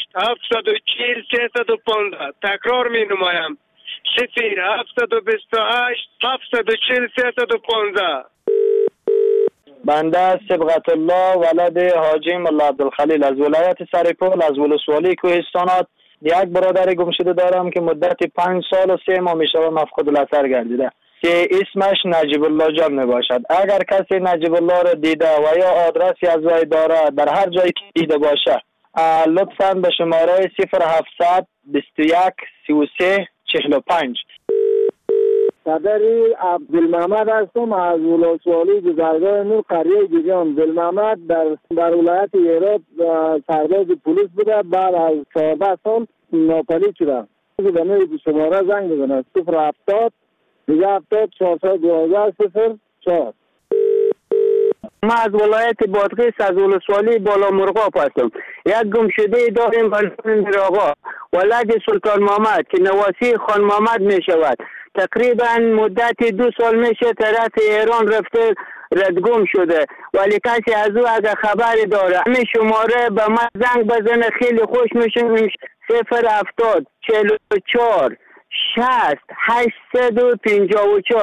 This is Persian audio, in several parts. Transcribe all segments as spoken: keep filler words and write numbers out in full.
هفتصد و چهل سیصد و پانزده. تکرار می نمایم صفر هفتصد و بیست و هشت هفتصد و چهل سیصد و پانزده. بنده صبغت الله ولد حاجی ملا عبدالخلیل از ولایت سرپل از ولسوالی کوهستانات یک برادر گم شده دارم که مدت پنج سال و سه ماه می شود مفقود الاثر گردیده که اسمش نجیب الله جان می باشد. اگر کسی نجیب الله را دیده و یا آدرسی از وی داره در هر جایی که دیده باشه لطفاً به شماره صفر هفتصد بیست و یک سی و سه چهل و پنج. صدری عبدالمحمد هستم از ولسوالی گذرگاه نور قریه گیجان. عبدالمحمد در در ولایت هرات سرباز پلیس بوده، بعد از چهارده سال ناپدید شده. به نوع شماره زنگ بزنه صفر هفتاد دیگه هفتاد چهارصد دوازده صفر چهار. ما از ولایت بادغیس از ولسوالی بالا مرغاب هستم. یک گمشده داریم بلند آقا ولد سلطان محمد که نواسی خان محمد می شود. تقریبا مدت دو سال میشه طرف ایران رفته ردگم شده، ولی کسی از او اگر خبری داره همین شماره به من زنگ بزنه خیلی خوش میشه. صفر هفتاد چهل و چهار شصت هشتصد و پنجاه و چهار.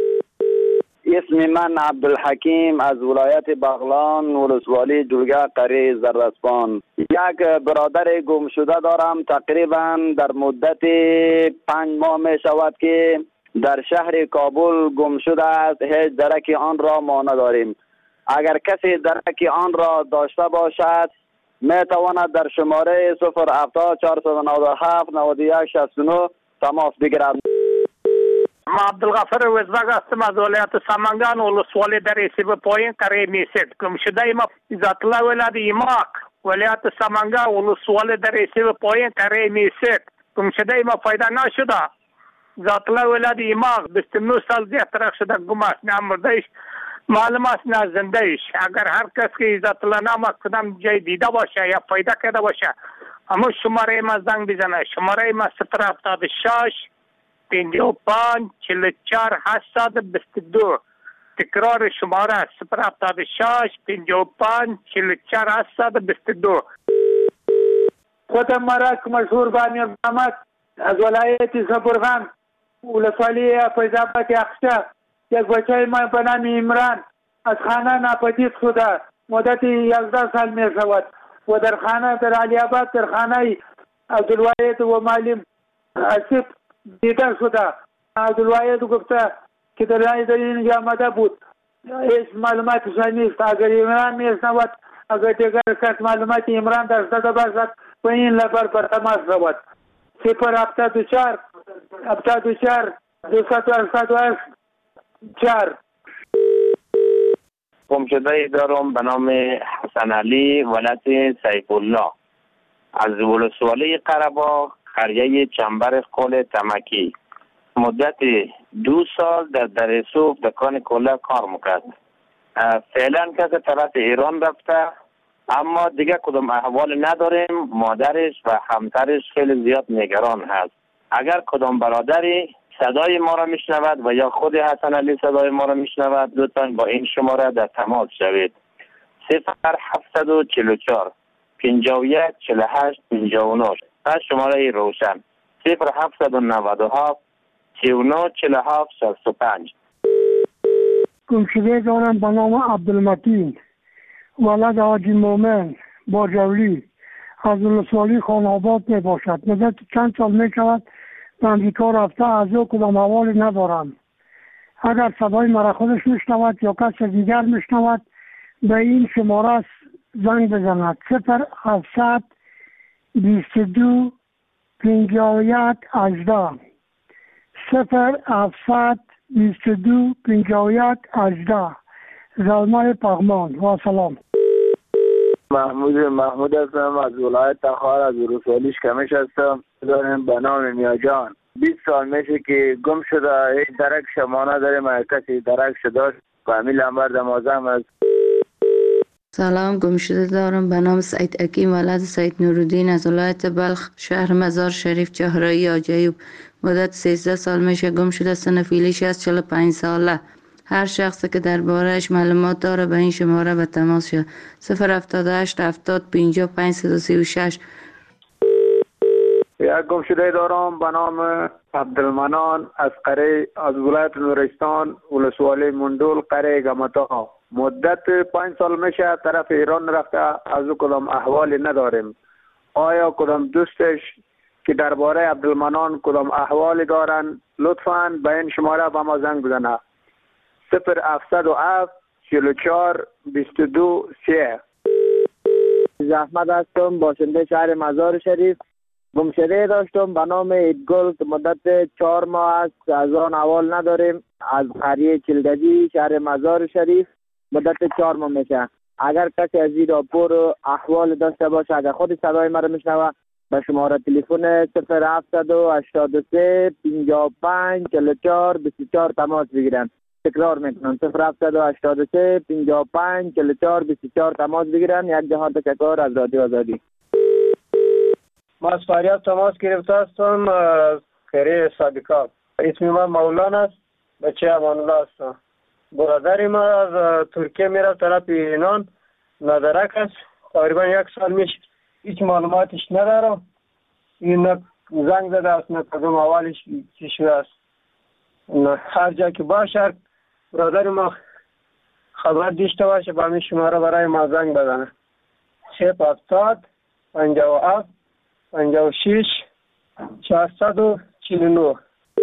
اسم من عبدالحکیم از ولایت بغلان ولسوالی جلگه قریه زرسپان. یک برادر گم شده دارم تقریبا در مدت پنج ماه می شود که در شهر کابل گم شده است. هیچ درک آن را ما نداریم. اگر کسی درک آن را داشته باشد می تواند در شماره صفر هفتاد چهارصد و نود و هفت نود و یک شصت و نه تماس بگیرد. ما عبدالغفر وزبگ هستم از ولایت سمنگان ولسوالی در ایسیب پایین قریه میسید. گم شده ما ذات الله ولد ایماق ولایت سمنگان ولسوالی در ایسیب پایین قریه میسید. گم شده ما پیدا نشده. ذات الله ولد ایماق بیست و نه سال دیگه ترک شده گم است. نه مردهش معلوم است نه زندهش. اگر هر کس که ذات الله نام کدام جای دیده باشه یا پیدا کرده باشه اما شماره ما زنگ بزنه. شماره ما صفر هفتاد و شش پنجاه و پنج چهل و چهار هشتصد و بیست و دو. تکرار شماره صفر هفتاد و شش پنجاه و پنج چهل و چهار هشتصد و بیست و دو. خودم مرک مشهور بانی محمد از ولایت زبرغان ولسوالی فیض‌آباد اخشا. یک بچه ما به نام عمران از خانه ناپدید شده مدت یازده سال می شود و در خانه در علی آباد در خانه عبدالواحد و معلم آصف دیده شده. عبدالواحد گفته که در اینجا آمده بود. هیچ معلوماتش نیست. اگر عمران میشنود اگر دیگر کس معلومات عمران داشته باشد و این لبر بر تماس شود. صفر هفتاد و چهار هفتاد و چهار دویست و هشتاد و هشت چهار. گمشده دارم به نام حسن علی ولد سیف الله از ولسوالی قره‌باغ قریه چنبر قل تمکی. مدت دو سال در درسوف دکان کلا کار میکرد. فعلا کسی طرف ایران رفته اما دیگه کدام احوال نداریم. مادرش و همسرش خیلی زیاد نگران هست. اگر کدام برادری صدای ما را میشنود و یا خود حسن علی صدای ما را میشنود لطفاً با این شماره در تماس شوید. صفر هفتصد و چهل و چهار پنجاه و یک چهل و هشت پنجاه و نه. پس شماره روشن صفر هفتصد و نود و هفت سی و نه چهل و هفت شصت و پنج. گمشده دارم به نام عبدالمتین ولد حاجی مومن با جولی از ولسوالی خان آباد می باشد. مدت چند سال می شود به امریکا رفته. از او کدام حوالی ندارم. اگر صدای مرا خودش میشنود یا کس دیگر میشنود به این شماره زنگ بزند. صفر هفتصد بیست و دو پنجاه و یک هجده صفر هفتصد بیست و دو پنجاه و یک هجده. زلمه پغمان و سلام. محمود محمود هستم از ولایت تخار از ولسوالی شکمش هستم. دارم به نام میاجان. بیست سال میشه که گم شده. هیچ درک شما نداریم. اگر کسی درک شده کامیل انبر دمازم است. سلام، گم شده دارم به نام سعید حکیم ولد سعید نورالدین از ولایت بلخ شهر مزار شریف چهارراه آجایب. مدت سیزده سال میشه گم شده. سن فعلیش از چهل و پنج ساله. هر شخصی که دربارهش معلومات داره به این شماره به تماس شد. صفر هفتاد و هشت هفتاد پنجاه پنج صد و سی و شش. یک گمشده دارم به نام عبدالمنان از قره از ولایت نورستان ولسوالی مندول قره گمتا. مدت پنج سال میشه طرف ایران رفته، از او کدام احوالی نداریم. آیا کدام دوستش که درباره عبدالمنان کدام احوالی دارن لطفاً به این شماره به ما زنگ بزنه. صفر هفتصد و هفت چهل و چهار بیست و دو سه. زحمت هستم، باشنده شهر مزار شریف. گمشده داشتم به نام ایدگل که مدت چهار ماه است از آن احوال نداریم. از قریه چلگجی شهر مزار شریف مدت چهار ماه میشه. اگر کسی از این راپور و احوال داشته باشه، اگر خود صدای مرا میشنوه، به شماره تلفن صفر هفتصد و هشتاد و سه پنجاه و پنج چهل و چهار بیست و چهار تماس بگیرن. تکرار میکنم صفر هفتصد و هشتاد و سه پنجاه و پنج چهل و چهار بیست و چهار تماس بگیرن. یک جهان تشکر از رادیو آزادی. ما از فریاد تماس گرفته هستم از قریه صادقات. اسم من مولانا است، بچه امان الله هستم. برادر ما از ترکیه میره طرف ایران، ندرک است، تقریبا یک سال میشه. هیچ معلوماتش ندارم. این نه زنگ زده است نه کدوم اولش چی شده است. هر جا که باشه برادر ما خبر داشته باشه به همین شماره برای ما زنگ بزنه. صفر هفتاد پنجاه و هفت پنجاه و شش چهارصد و چهل و نه.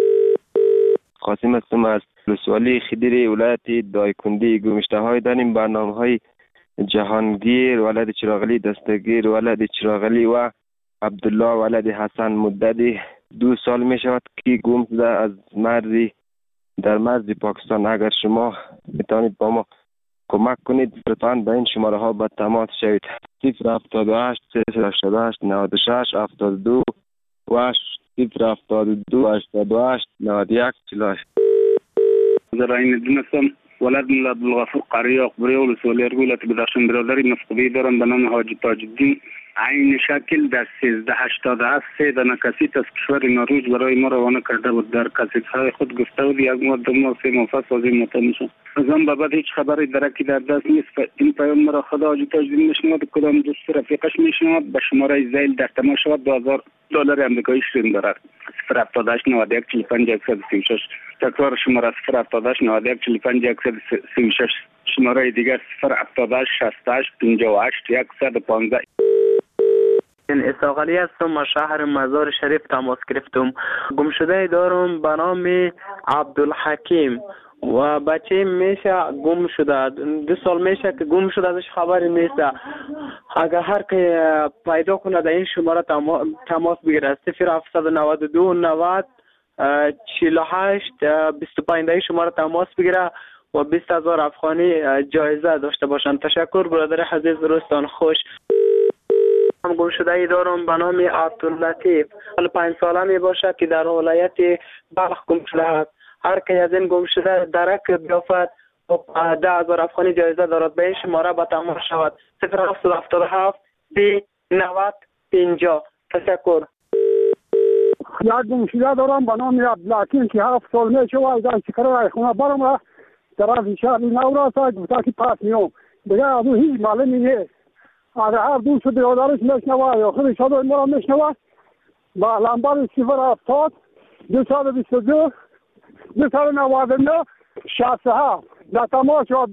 قاسم هستم از ولسوالی خدیر ولایت دایکنده. گمشته های داریم، برنامه های جهانگیر ولد چراغلی دستگیر ولد چراغلی و عبدالله ولد حسن. مدت دو سال می شود که گم شده از مرزی در مرز پاکستان. اگر شما میتونید با ما کمک کنید لطفاً به این شماره ها با تماس شوید. صفر هفتاد و هشت صفر هشتاد و هشت نود و شش هفتاد و دو و صفر هفتاد و دو هشتاد و هشت نود و یک چهل و هشت. زراعین دونستم ولد ملا عبدالغفور قریه اقبری ولسوالی ارگولت بدخشان. برادری نفقی دارم به نام حاجی تاج الدین. عین شکل در سیزده هشتاد و هفت سه دانه کسیت از کشور نروژ برای ما روانه کرده بود. در کسیت های خود گفته بود یک ماه دو ماه سه ماه پس از این مطمئن. از آن به بعد هیچ خبری درکی در دست نیست. این پیام مرا خدا حاجی تاج الدین میشنود، کدام دوست رفیقش میشنود. به شماره زیل در تماس شود. دو هزار دلار آمریکایی شرین دارد. صفر هفتاد و هشت نود و یک چهل و پنج صد و سی و شش. تکرار شماره صفر هفتاد و هشت نود و یک چهل و پنج صد و سی و شش. شماره دیگر صفر هفتاد و هشت شصت و هشت پنجاه و هشت صد و پانزده. این اساقلی هستم، از شهر مزار شریف تماس گرفتم. گمشده دارم به نام عبدالحکیم و بچه میشه گم شده. دو سال میشه که گم شده، ازش خبری نیست. اگر هر که پیدا کنه در این شماره تماس بگیره. صفر هفتصد و نود و دو نود چهل و هشت بیست و پنج این شماره تماس بگیره و بیست هزار افغانی جایزه داشته باشند. تشکر برادر عزیز، روزتان خوش. هم گمشده ای دارم به نام عبداللطیف. حالا پنج ساله می باشد که در ولایت بلخ گم شده است. هر که از این گمشده درک بیافت ده هزار افغانی جایزه دارد. به این شماره به تماس شود. صفر هفتصد و هفتاد و هفت سی نود پنجاه. تشکر. یک گمشده دارم به نام عبدالحکیم که هفت سال می شود از شکر خونه برم را طرف شهر نو را گفته که پس میام دیگه از او هیچ معلومی نیست. اگر هر دوست برادرش میشنوه یا خود صدای ما را میشنوه با لمبر صفر هفتاد دویست و بیست و دو دویست و نود و نه شصت و هفت در تماس شد.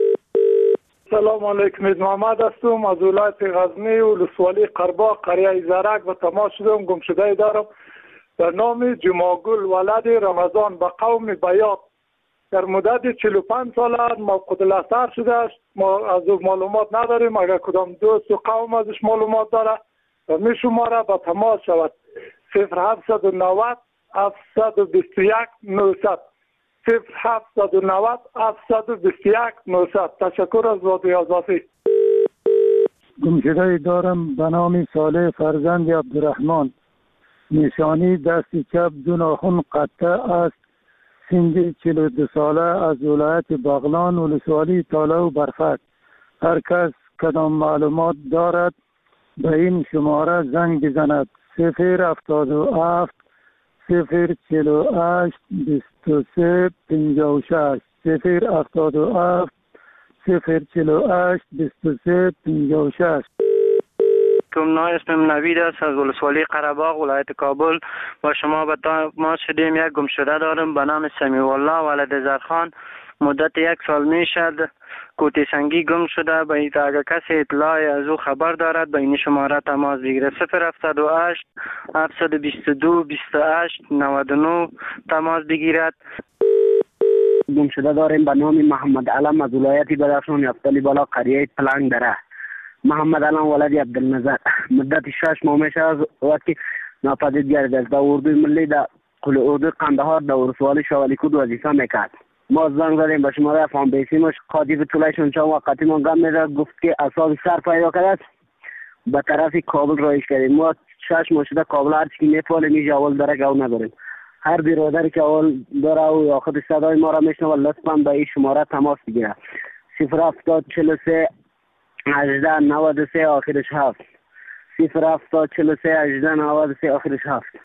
سلام علیکم، محمد هستم از ولایت غزنی ولسوالی قرباق قریه زرک و تماس شدم. گمشده دارم در نام جماگل ولد رمضان به قوم بیات. در مدت چهل و پنج سال موقوت الاثر شده است. ما از او معلومات نداریم. اگر کدام دوست و قوم ازش معلومات داره و می شماره با تماس شود. صفر هفتصد و نود هفتصد و بیست و یک نهصد صفر هفتصد و نود هفتصد و بیست و یک نهصد. تشکر از رادیو آزادی. گمشده دارم به نام صالح فرزند عبدالرحمن. نشانی دست چپ دو ناخن قطع است. سنی چهل و دو ساله از ولایت بغلان ولسوالی تاله و برفک. هر کس کدام معلومات دارد به این شماره زنگ بزند. صفر هفتاد و هفت صفر چهل و هشت بیست و سه پنجاه و شش. صفر هفتاد و هفت صفر چهل و هشت بیست و سه پنجاه و شش. علیکم. اسمم نوید است از ولسوالی قره‌باغ ولایت کابل. با شما به تماس شدیم. یک گمشده دارم به نام سمیع الله ولد زرخان. مدت یک سال می شد کوتی سنگی گم شده. به این اگر کسی اطلاع از او خبر دارد به این شماره تماس بگیره. صفر هفتصد و هشت هفتصد و بیست و دو بیست و هشت نود و نه تماس بگیرد. گمشده داریم به نام محمد علم از ولایت بدخشان یفتلی بالا قریه پلنگ دره. محمد علم ولد عبدالنظر. مدت شش ماه میشه از وقتی ناپدید گردیده است. در اردوی ملی در قل اردوی قندهار در ولسوالی شاولیکود وظیفه میکرد. ما زنگ زدیم به شماره فام بیسیمش قاطی طولشون چند وقتی من گم میده گفت که اصاب سر پیدا کرده است به طرف کابل رایش کردیم. ما شش ماه شده کابل هر چی میفعله میشه اول داره که اول نداریم. هر برادری که اول داره او یا خود صدای ما را میشنوه لطفا به این شماره تماس بگیره. صفر هفتاد چهل و سه هجده نود و سه آخرش هفت. صفر هفتاد چهل و سه هجده نود و سه آخرش هفت.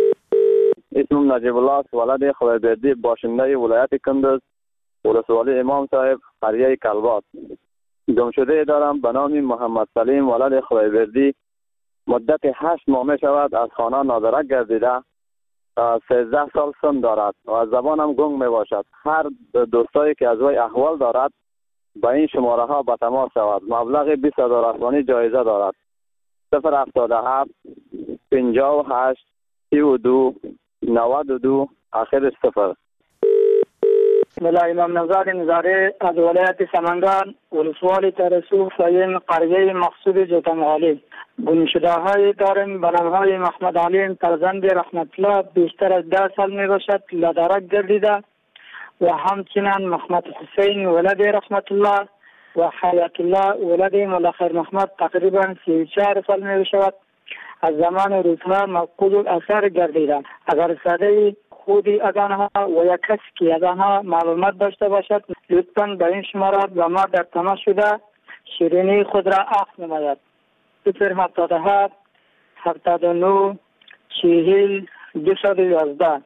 اسمم نجیب الله است ولد خدایبردی باشنده ولایت کندز ولسوالی امام صاحب قریه کلبات. گمشده دارم به نام محمد سلیم ولد خدایبردی. مدت هشت ماه می شود از خانه نادرک گردیده. سیزده سال سن دارد و از زبانم گنگ می باشد. هر دوستایی که از وی احوال دارد به این شماره ها به تماس شود. مبلغ بیست هزار افغانی جایزه دارد. صفر هفتاد و هفت پنجاه و هشت سی و دو نود و دو آخرش صفر. بسم الله. امام نزار نزاره از ولایت سمنگان ولسوالی ترسو سایم قریه مقصود جوتمغالی. گمشده های داریم به نام های محمد علیم فرزند رحمت الله بیشتر از ده سال می باشد لدرک گردیده و همچنین محمد حسین ولد رحمت الله و حیات الله ولد ملخیر محمد تقریبا سی و چهار سال می باشد از زمان روزها مفقود الاثر گردیده. اگر صدای خودی از آنها و یک کسی که از آنها معلومات داشته باشد لطفاً به این شماره به ما در تماس شده شیرینی خود را عفو نماید. صفر هفتاد و هفت هفتاد و نه چهل دویست و یازده.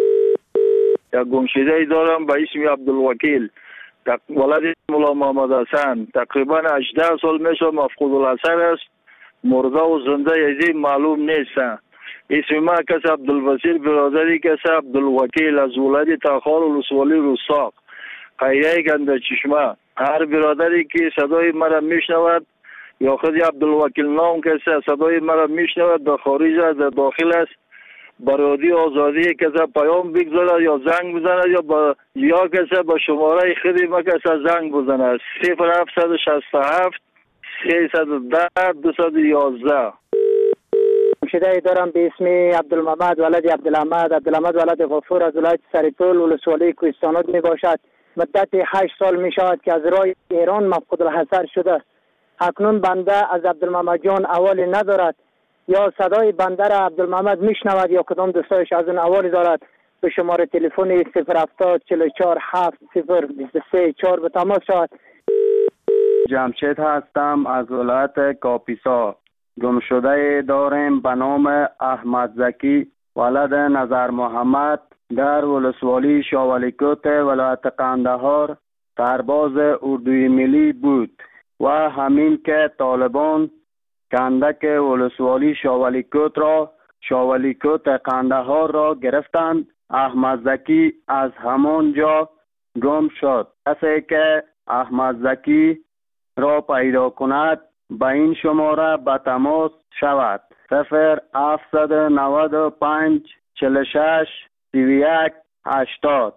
یک گمشده دارم به اسم عبدالوکیل ولد مولا محمد حسن. تقریبا هجده سال میشه مفقود الاثر است. مرده و زنده یزی معلوم نیست. اسم ما کس عبدالوسیل برادری کس عبدالوکیل از ولایت تاخار ولسوالی روساق قریه گنده چشمه. هر برادری که صدای مرا میشنود یا خود عبدالوکیل نام کسی صدای مرا میشنود در خارج در داخل است برادی آزادی کسی پیام بگذارد یا زنگ بزند یا با یا کسی با شماره خودی ما کسی زنگ بزند. صفر هفتصد و شصت و هفت سیصد و ده دویست و یازده. گمشده دارم به اسم عبدالمحمد ولد عبدالحمد. عبدالحمد ولد غفور از ولایت سریپول ولسوالی کوهستانات می باشد. مدت هشت سال می شود که از راه ایران مفقود الحصر شده. اکنون بنده از عبدالمحمد جان احوالی ندارد یا صدای بنده را عبدالمحمد میشنود یا کدام دوستایش از اون احوالی دارد به شماره تلفن صفر هفتاد چهل و چهار هفت صفر بیست و سه چهار به تماس شود. جمشید هستم از ولایت کاپیسا. گمشده داریم به نام احمد زکی ولد نظر محمد در ولسوالی شاولیکوت ولایت قندهار سرباز اردوی ملی بود و همین که طالبان کندک ولسوالی شاولیکوت را شاولیکوت قندهار را گرفتند. احمد زکی از همان جا گم شد. کسی که احمد زکی را پیدا کند به این شماره به تماس شود. صفر هفتصد و نود و پنج چهل و شش سی و یک هشتاد.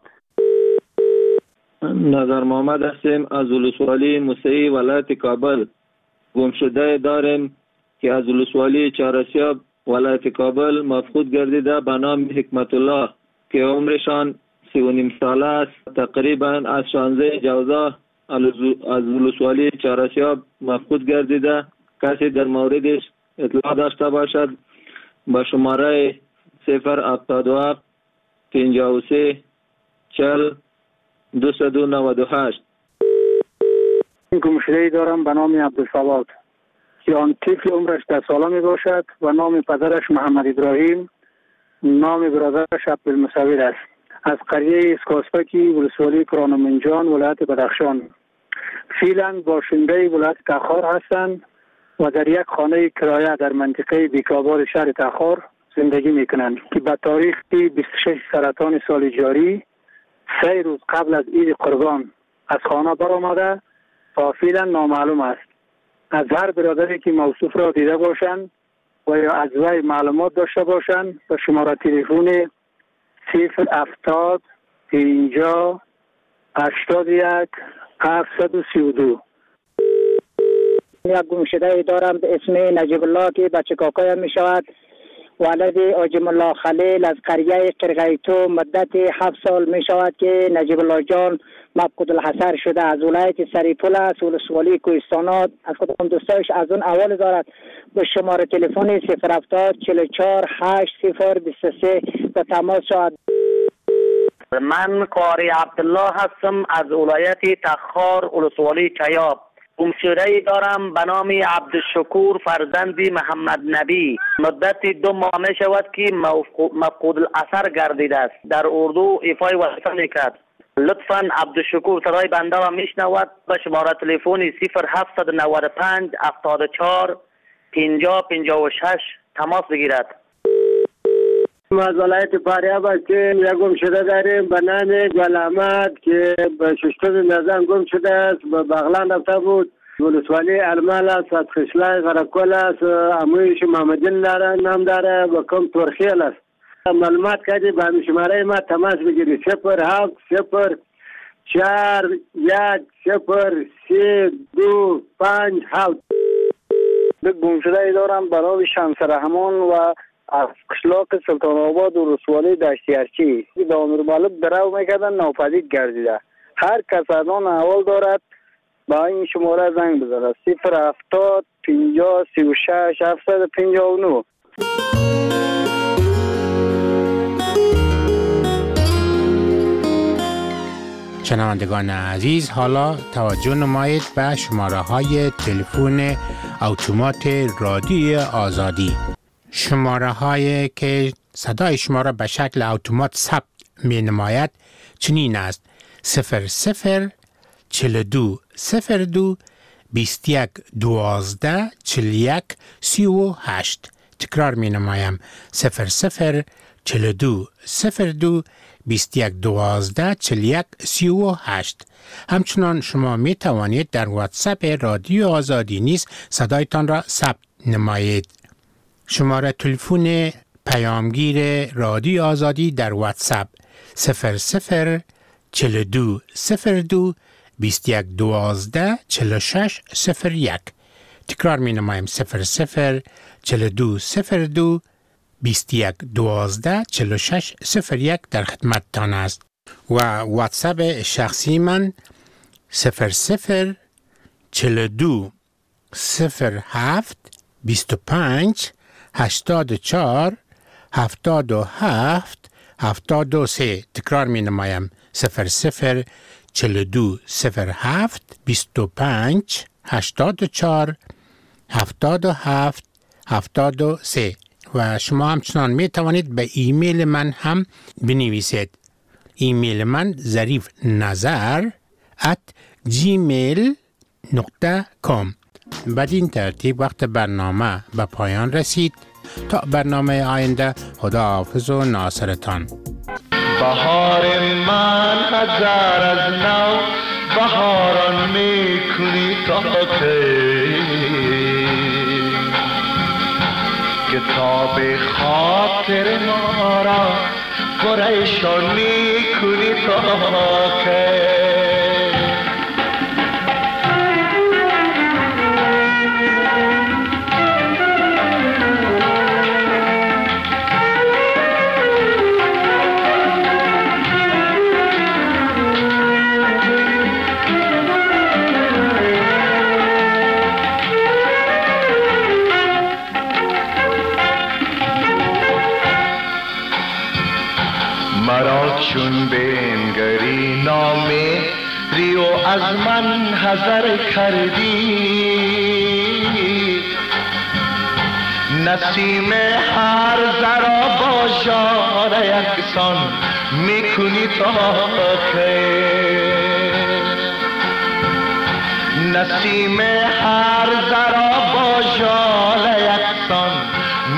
نظر محمد هستیم از ولسوالی موسعی ولایت کابل. گمشده داریم که از ولسوالی چهارسیاب ولایت کابل مفقود گردیده به نام حکمت الله که عمرشان سی و نیم ساله است. تقریبا از شانزده جوزا از ولسوالی چهارسیاب مفقود گردیده. کسی در موردش اطلاع داشته باشد با شماره صفر هفتاد و هفت پنجاه و سه چهل دویست و نود و هشت. گمشده‌ای دارم به نام عبدالصواد که آن طفل عمرش ده ساله می باشد و نام پدرش محمد ابراهیم، نام برادرش عبدالمصور است. از قریه اسکاسپکی ولسوالی کرانمنجان ولایت بدخشان. فعلا باشنده ولایت تاخار هستند و در یک خانه کرایه در منطقه بیکابار شهر تخار زندگی میکنند که به تاریخ بیست و شش سرطان سال جاری سه روز قبل از عید قربان از خانه برآمده تا فعلا نامعلوم است. از هر برادری که موصوف را دیده باشند و یا از وی معلومات داشته باشند به شماره تلفن صفر هفتاد پنجاه هشتاد و یک هفتصد و سی و دو. یک گمشده دارم به اسم نجیب الله که بچه کاکایم می شود. ولد آجم الله خلیل از قریه قرغیتو مدت هفت سال می شود که نجیب الله جان مفقود الحصر شده. از ولایت سریپول است، ولسوالی کوهستانات. از خودم دوستایش از اون اول دارد به شماره تلفن صفر هفتاد چهل و چهار هشت صفر بیست و سه به تماس شود. من قاری عبدالله هستم از ولایت تخار ولسوالی چیاب. گمشده دارم به نام عبدالشکور فرزند محمد نبی. مدت دو ماه می شود که مفقود الاثر گردیده است. در اردو ایفای وظیفه میکرد. لطفاً عبدالشکور صدای بنده را میشنود به شماره تلفن صفر هفتصد و نود و پنج هفتاد و چهار پنجاه پنجاه و شش تماس بگیرد. ما از ولایت فاریاب هستیم. یک گمشده داریم به نام گل احمد که به ششتم نزن گم شده است. به بغلان رفته بود. ولسوالی ارمل است، از خشلای غرکل است. امویش محمدین داره، نام داره و کم ترخیل است. معلومات کردی به همین شماره ما تماس بگیری صفر هفت صفر چهار یک صفر سه دو پنج هفت. به گمشده دارم برای شمس رحمان و از قشلاق سلطان آباد و رسوالی دشتی ارچی به امیر مالک درو میکردن ناپدید گردیده. هر کس از آن احوال دارد با این شماره زنگ بزنه صفر هفتاد پنجاه سی و شش هفتصد پنجاه و نه. شنوندگان عزیز، حالا توجه نمایید به شماره های تلفن اتومات رادیو آزادی. شماره هایی که صدای شما را به شکل اتومات ثبت می نماید چنین است: صفر صفر چهل دو صفر دو بیست یک دوازده چهل یک سی و هشت. تکرار می نمایم: صفر صفر چهل دو صفر دو بیست یک دوازده چهل یک سی و هشت. همچنان شما می توانید در واتساپ رادیو آزادی نیز صدایتان را ثبت نمایید. شماره تلفن پیامگیر رادیو آزادی در واتساپ صفر صفر چهل دو صفر دو بیست یک دوازده چهل و شش صفر یک. تکرار می نمایم: صفر صفر چهل دو صفر دو بیست یک دوازده چهل و شش صفر یک در خدمت تان است. و واتساپ شخصی من صفر صفر چهل دو صفر هفت بیست و پنج هشتاد و چهار هفتاد و هفت هفتاد و سه. تکرار می نمایم: صفر صفر چهل دو صفر هفت بیست و پنج هشتاد و چهار هفتاد و هفت هفتاد و سه. و شما همچنان می توانید به ایمیل من هم بنویسید. ایمیل من ظریف نظر ات جیمیل نقطه کام. بدین ترتیب وقت برنامه به پایان رسید. تا برنامه آینده، خدا حافظ و ناصرتان. بهار من هزار از نو بهاران میکنی تا کی، کتاب خاطر ما را پریشان میکنی تا کی. چون بنگری نامه ریو از من حذر کردی، نسیم هر ذرا با ژاله یکسان میکنی تا کی، نسیم هر ذرا